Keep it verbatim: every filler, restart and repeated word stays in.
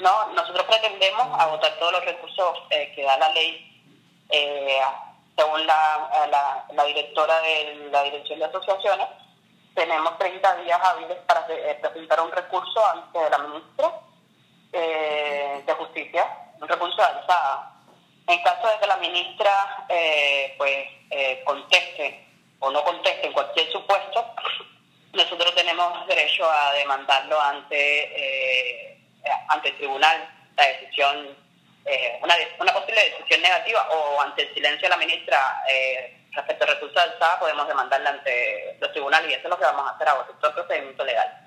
No, nosotros pretendemos agotar todos los recursos eh, que da la ley, eh, según la, la, la directora de la Dirección de Asociaciones. Tenemos treinta días hábiles para eh, presentar un recurso ante la ministra eh, de Justicia, un recurso de alzada. En caso de que la ministra eh, pues eh, conteste o no conteste en cualquier supuesto, nosotros tenemos derecho a demandarlo ante eh, ante el tribunal, la decisión, eh, una, una posible decisión negativa, o ante el silencio de la ministra eh, respecto al recurso de alzada, podemos demandarla ante los tribunales, y eso es lo que vamos a hacer ahora, todo el procedimiento legal.